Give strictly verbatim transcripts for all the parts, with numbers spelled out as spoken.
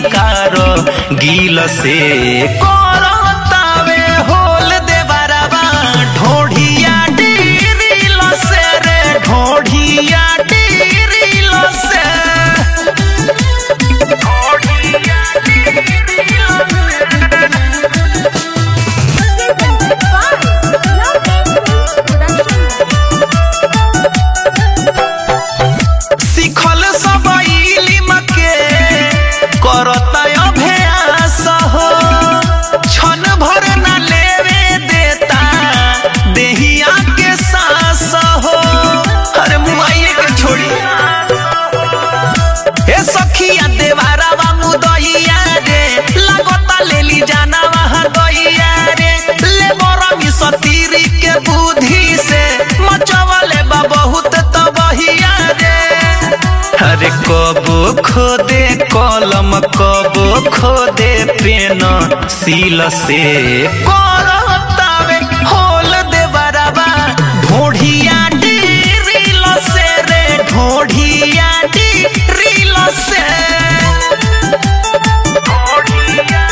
कार गील से करतावे होल देवरवा ढोढ़िया डीरिल से रे ढोढ़िया डीरिल से ढोढ़िया सिखल सब इलिम के करता अभ्यास हो क्षण भर न लेवे देता देहिया के सांस हो। अरे मुआइए के छोड़ी हे सखिया देवारावा मुदइया रे लगता लेली जाना वहां गइया रे ले मोरमी सतीरी के बुद्धि से मचवले बा बहुत तबहिया रे। अरे कबो खोदे कलम कबो खोदे पेन सील से करतावे होल देवरवा ढोढ़िया डीरिल से रे ढोढ़िया डीरिल से ढोढ़िया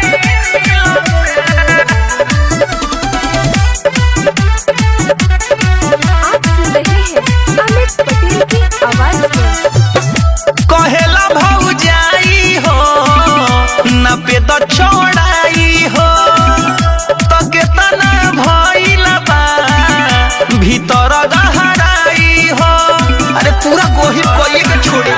कहेला भौजाई हो न पे तो छोड़ाई हो तो केतना भइल बा भीतर गहराई हो। अरे पूरा गोहिर कोई के छोड़ी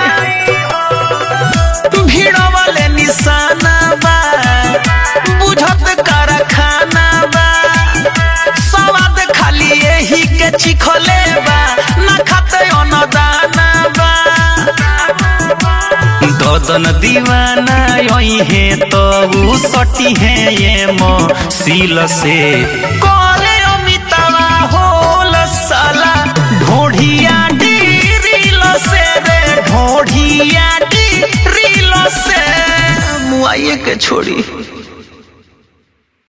भीड़ वाले निशाना बा बुझत कारखाना बा स्वाद खाली यही के चिखले बा न खाते अनदाना बा ददन दीवाना यही है तो सटी है ये सील से कोले अमितावा होल साला ढोढ़िया डीरिल से रे ढोढ़िया डीरिल से मुआइए के छोड़ी।